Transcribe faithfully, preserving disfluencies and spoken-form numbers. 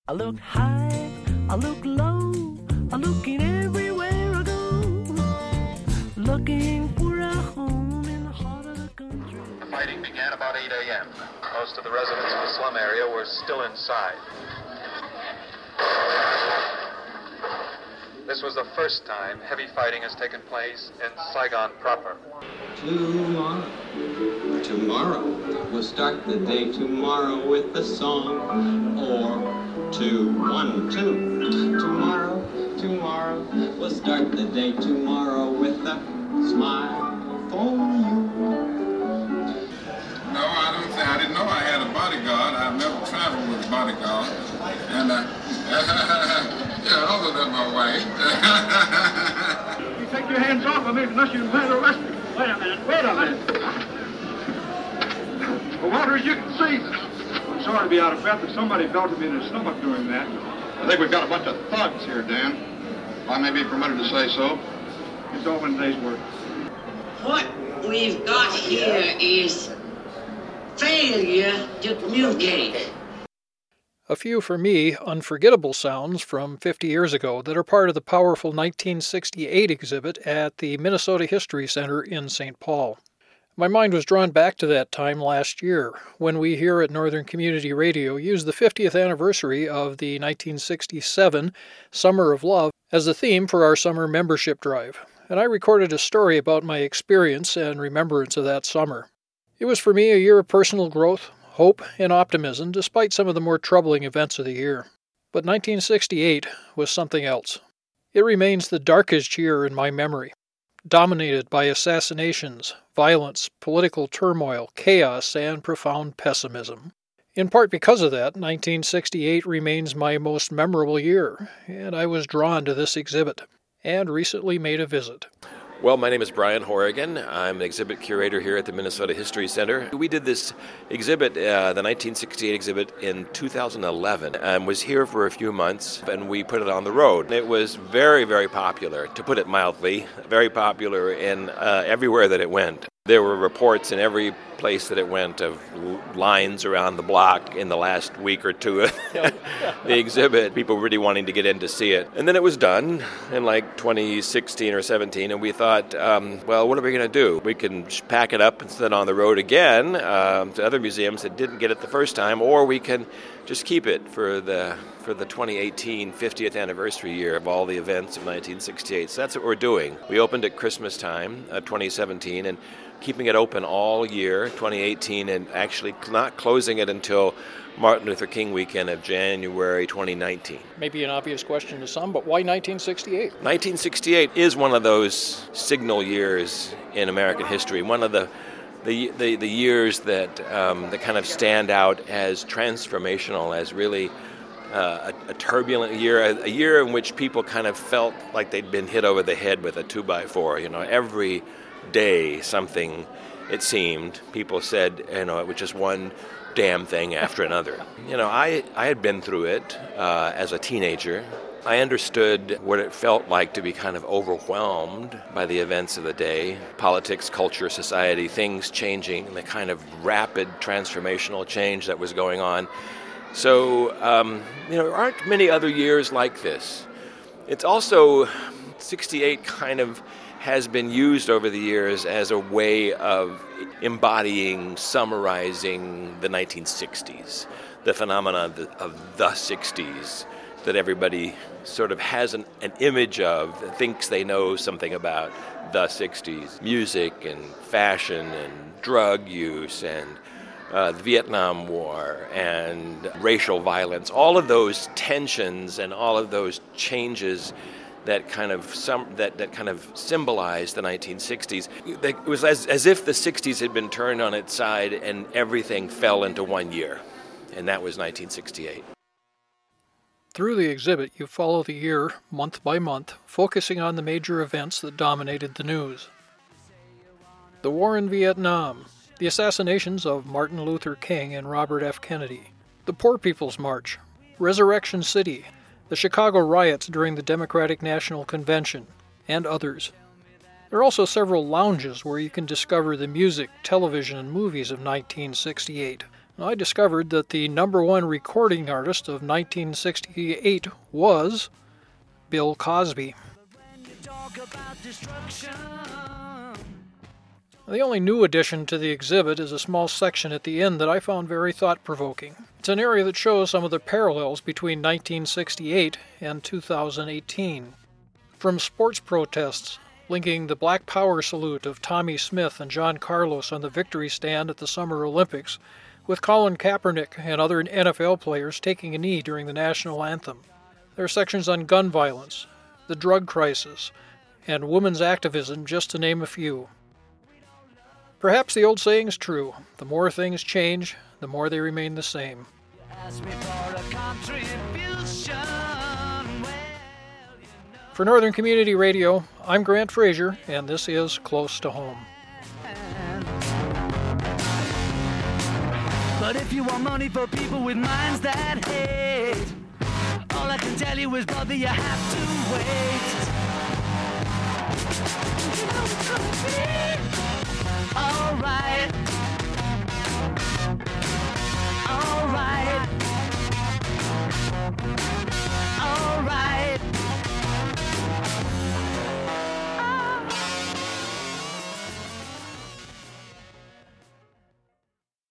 I look high, I look low, I'm looking everywhere I go, looking for a home in the heart of the country. The fighting began about eight a.m. Most of the residents of the slum area were still inside. This was the first time heavy fighting has taken place in Saigon proper. Tomorrow, tomorrow, we'll start the day tomorrow with a song, or two, one, two. Tomorrow, tomorrow, we'll start the day tomorrow with a smile for you. No, I don't think, I didn't know I had a bodyguard. I've never traveled with a bodyguard. And, uh, yeah, other than my wife. You take your hands off of me unless you've been arrested. Wait a minute, wait a minute. Well, Walter, as you can see, I'm sorry to be out of breath, but somebody belted me in the stomach doing that. I think we've got a bunch of thugs here, Dan. If I may be permitted to say so. It's all in a day's work. What we've got here is failure to communicate. A few, for me, unforgettable sounds from fifty years ago that are part of the powerful nineteen sixty-eight exhibit at the Minnesota History Center in Saint Paul. My mind was drawn back to that time last year, when we here at Northern Community Radio used the fiftieth anniversary of the nineteen sixty-seven Summer of Love as the theme for our summer membership drive, and I recorded a story about my experience and remembrance of that summer. It was for me a year of personal growth, hope, and optimism despite some of the more troubling events of the year. But nineteen sixty-eight was something else. It remains the darkest year in my memory, dominated by assassinations, violence, political turmoil, chaos, and profound pessimism. In part because of that, nineteen sixty-eight remains my most memorable year, and I was drawn to this exhibit, and recently made a visit. Well, my name is Brian Horrigan. I'm an exhibit curator here at the Minnesota History Center. We did this exhibit, uh, the nineteen sixty-eight exhibit, in two thousand eleven, and was here for a few months, and we put it on the road. It was very, very popular, to put it mildly, very popular in uh, everywhere that it went. There were reports in every place that it went of lines around the block in the last week or two of the exhibit, people really wanting to get in to see it. And then it was done in like twenty sixteen or seventeen, and we thought, um, well, what are we going to do? We can pack it up and send it on the road again um, to other museums that didn't get it the first time, or we can just keep it for the for the twenty eighteen fiftieth anniversary year of all the events of nineteen sixty-eight. So that's what we're doing. We opened at Christmas time of twenty seventeen, and keeping it open all year, twenty eighteen, and actually not closing it until Martin Luther King weekend of January twenty nineteen. Maybe an obvious question to some, but why nineteen sixty-eight? nineteen sixty-eight is one of those signal years in American history, one of the the the, the years that um, that kind of stand out as transformational, as really uh, a, a turbulent year, a, a year in which people kind of felt like they'd been hit over the head with a two by four. You know, every day something, it seemed, people said, you know, it was just one damn thing after another. You know, I, I had been through it uh, as a teenager. I understood what it felt like to be kind of overwhelmed by the events of the day, politics, culture, society, things changing, and the kind of rapid transformational change that was going on. So, um, you know, there aren't many other years like this. It's also, sixty-eight kind of has been used over the years as a way of embodying, summarizing the nineteen sixties, the phenomena of the, of the sixties that everybody sort of has an, an image of, thinks they know something about the sixties. Music and fashion and drug use and uh, the Vietnam War and racial violence, all of those tensions and all of those changes that kind of some that, that kind of symbolized the nineteen sixties. It was as, as if the sixties had been turned on its side and everything fell into one year, and that was nineteen sixty-eight. Through the exhibit, you follow the year, month by month, focusing on the major events that dominated the news. The war in Vietnam, the assassinations of Martin Luther King and Robert F. Kennedy, the Poor People's March, Resurrection City, the Chicago riots during the Democratic National Convention, and others. There are also several lounges where you can discover the music, television, and movies of nineteen sixty-eight, I discovered that the number one recording artist of nineteen sixty-eight was Bill Cosby. The only new addition to the exhibit is a small section at the end that I found very thought-provoking. It's an area that shows some of the parallels between nineteen sixty-eight and two thousand eighteen. From sports protests linking the Black Power salute of Tommy Smith and John Carlos on the victory stand at the Summer Olympics, with Colin Kaepernick and other N F L players taking a knee during the national anthem. There are sections on gun violence, the drug crisis, and women's activism, just to name a few. Perhaps the old saying's true: the more things change, the more they remain the same. For Northern Community Radio, I'm Grant Frazier, and this is Close to Home. But if you want money for people with minds that hate, all I can tell you is, brother, you have to wait.